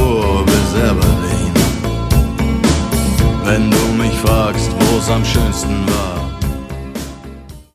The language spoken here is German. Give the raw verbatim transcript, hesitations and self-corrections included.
Tour bis Aberdeen. Wenn du mich fragst, wo's am schönsten war,